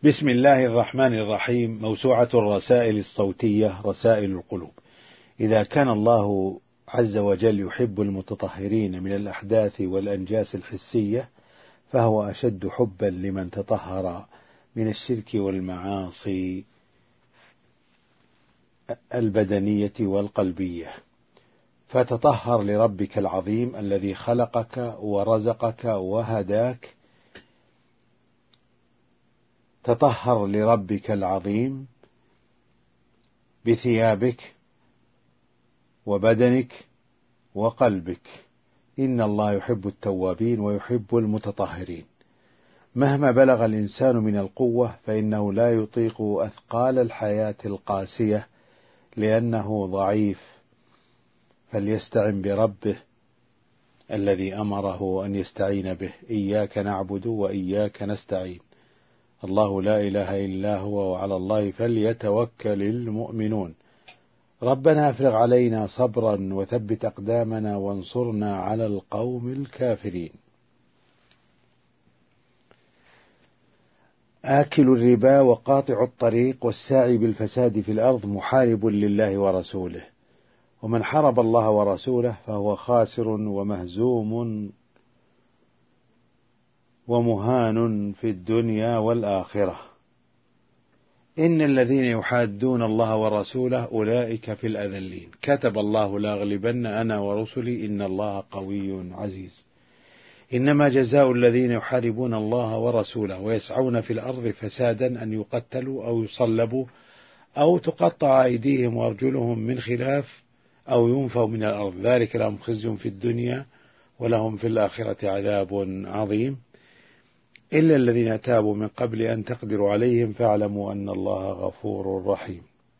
بسم الله الرحمن الرحيم. موسوعة الرسائل الصوتية رسائل القلوب. إذا كان الله عز وجل يحب المتطهرين من الأحداث والأنجاس الحسية، فهو أشد حبا لمن تطهر من الشرك والمعاصي البدنية والقلبية. فتطهر لربك العظيم الذي خلقك ورزقك وهداك. تطهر لربك العظيم بثيابك وبدنك وقلبك. إن الله يحب التوابين ويحب المتطهرين. مهما بلغ الإنسان من القوة فإنه لا يطيق أثقال الحياة القاسية لأنه ضعيف، فليستعن بربه الذي أمره أن يستعين به. إياك نعبد وإياك نستعين. الله لا إله إلا هو وعلى الله فليتوكل المؤمنون. ربنا افرغ علينا صبرا وثبت أقدامنا وانصرنا على القوم الكافرين. آكل الربا وقاطع الطريق والساعي بالفساد في الأرض محارب لله ورسوله، ومن حارب الله ورسوله فهو خاسر ومهزوم ومهان في الدنيا والآخرة. إن الذين يحادون الله ورسوله أولئك في الأذلين. كتب الله لأغلبن أنا ورسلي إن الله قوي عزيز. إنما جزاء الذين يحاربون الله ورسوله ويسعون في الأرض فسادا أن يقتلوا أو يصلبوا أو تقطع أيديهم وأرجلهم من خلاف أو ينفوا من الأرض، ذلك لهم خزي في الدنيا ولهم في الآخرة عذاب عظيم. إلا الذين تابوا من قبل أن تقدروا عليهم فاعلموا أن الله غفور رحيم.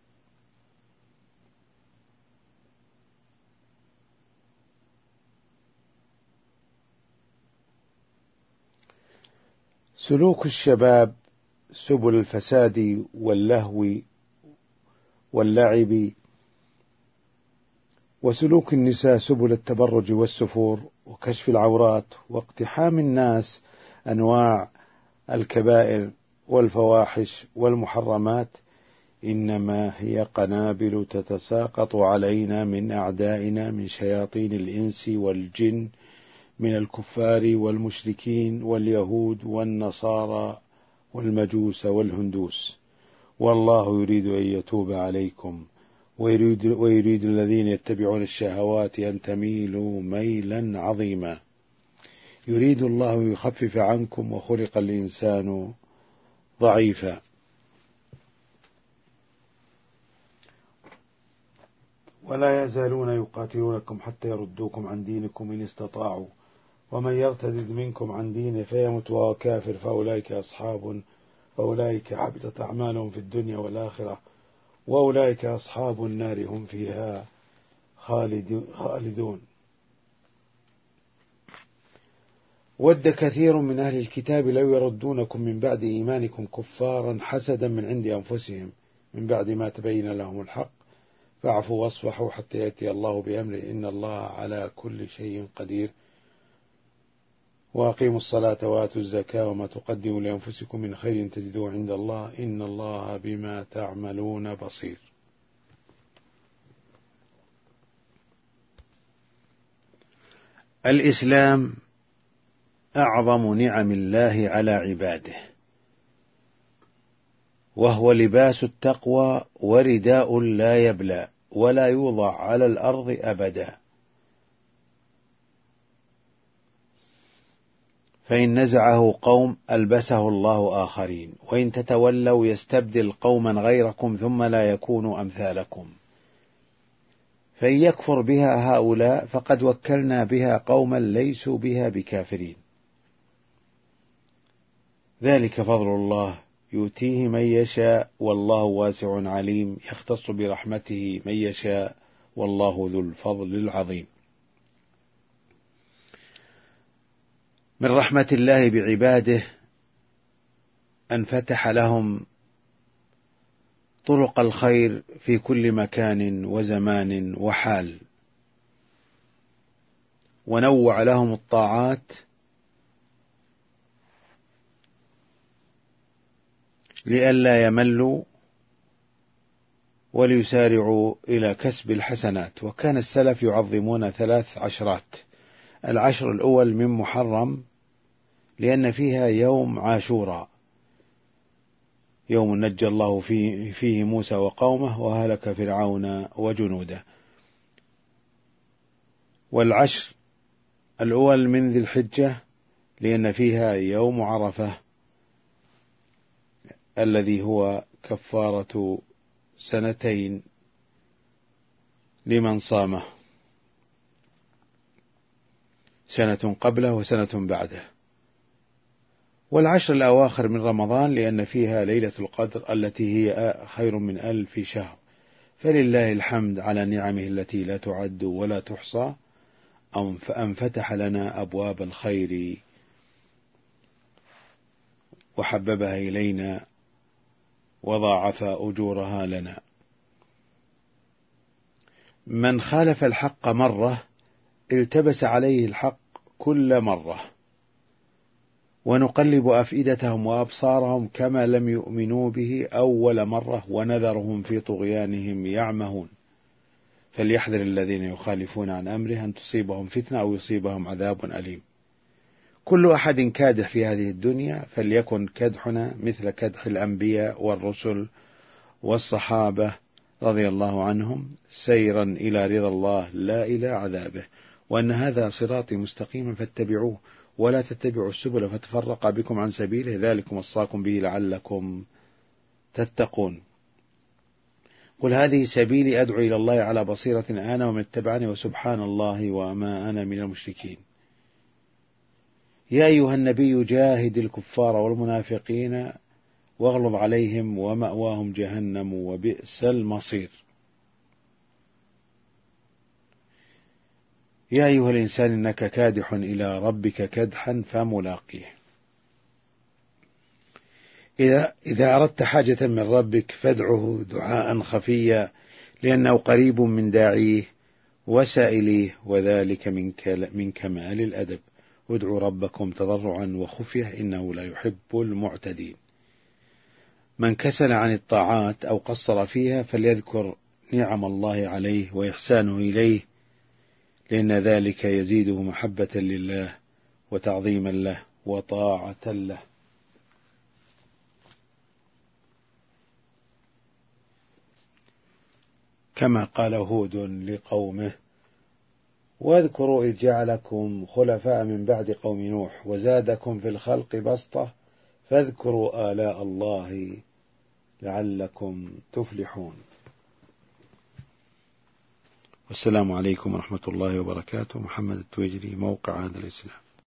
سلوك الشباب سبل الفساد واللهو واللعب، وسلوك النساء سبل التبرج والسفور وكشف العورات واقتحام الناس أنواع الكبائر والفواحش والمحرمات، إنما هي قنابل تتساقط علينا من أعدائنا من شياطين الإنس والجن، من الكفار والمشركين واليهود والنصارى والمجوس والهندوس. والله يريد أن يتوب عليكم ويريد الذين يتبعون الشهوات أن تميلوا ميلا عظيما. يريد الله يخفف عنكم وخلق الإنسان ضعيفا. ولا يزالون يقاتلونكم حتى يردوكم عن دينكم إن استطاعوا ومن يرتد منكم عن دينه فيمت وهو كافر فأولئك حبطت أعمالهم في الدنيا والآخرة وأولئك أصحاب النار هم فيها خالدون. ود كثير من أهل الكتاب لو يردونكم من بعد إيمانكم كفارا حسدا من عند أنفسهم من بعد ما تبين لهم الحق فاعفوا واصفحوا حتى يأتي الله بأمره إن الله على كل شيء قدير. وأقيموا الصلاة وآتوا الزكاة وما تقدموا لأنفسكم من خير تجدوه عند الله إن الله بما تعملون بصير. الإسلام أعظم نعم الله على عباده، وهو لباس التقوى ورداء لا يبلى ولا يوضع على الأرض أبدا. فإن نزعه قوم ألبسه الله آخرين، وإن تتولوا يستبدل قوما غيركم ثم لا يكونوا أمثالكم. فإن يكفر بها هؤلاء فقد وكلنا بها قوما ليسوا بها بكافرين. ذلك فضل الله يؤتيه من يشاء والله واسع عليم. يختص برحمته من يشاء والله ذو الفضل العظيم. من رحمة الله بعباده أن فتح لهم طرق الخير في كل مكان وزمان وحال، ونوع لهم الطاعات لئلا يملوا وليسارعوا إلى كسب الحسنات. وكان السلف يعظمون 3 عشرات: العشر الأول من محرم لأن فيها يوم عاشوراء، يوم نجى الله فيه موسى وقومه وهلك فرعون وجنوده. والعشر الأول من ذي الحجة لأن فيها يوم عرفة الذي هو كفارة 2 لمن صامه، سنة قبله وسنة بعده. والعشر الأواخر من رمضان لأن فيها ليلة القدر التي هي خير من 1000 شهر. فلله الحمد على نعمه التي لا تعد ولا تحصى، أن فتح لنا أبواب الخير وحببها إلينا وضاعف أجورها لنا. من خالف الحق مرة التبس عليه الحق كل مرة، ونقلب أفئدتهم وأبصارهم كما لم يؤمنوا به أول مرة ونذرهم في طغيانهم يعمهون. فليحذر الذين يخالفون عن أمره أن تصيبهم فتنة أو يصيبهم عذاب أليم. كل أحد كادح في هذه الدنيا، فليكن كدحنا مثل كدح الأنبياء والرسل والصحابة رضي الله عنهم، سيرا إلى رضا الله لا إلى عذابه. وأن هذا صراطي مستقيما فاتبعوه ولا تتبعوا السبل فتفرق بكم عن سبيله، ذلكم وصاكم به لعلكم تتقون. قل هذه سبيلي أدعو إلى الله على بصيرة أنا ومن اتبعني وسبحان الله وما أنا من المشركين. يا أيها النبي جاهد الكفار والمنافقين واغلظ عليهم ومأواهم جهنم وبئس المصير. يا أيها الإنسان إنك كادح إلى ربك كدحا فملاقيه. إذا أردت حاجة من ربك فادعه دعاء خفيا لأنه قريب من داعيه وسائليه، وذلك من كمال الأدب. ادعوا ربكم تضرعا وخفية إنه لا يحب المعتدين. من كسل عن الطاعات أو قصر فيها فليذكر نعم الله عليه وإحسانه إليه، لأن ذلك يزيده محبة لله وتعظيما له وطاعة له. كما قال هود لقومه: واذكروا إذ جعلكم خلفاء من بعد قوم نوح وزادكم في الخلق بسطة فاذكروا آلاء الله لعلكم تفلحون. والسلام عليكم ورحمة الله وبركاته. محمد التويجري، موقع هذا الإسلام.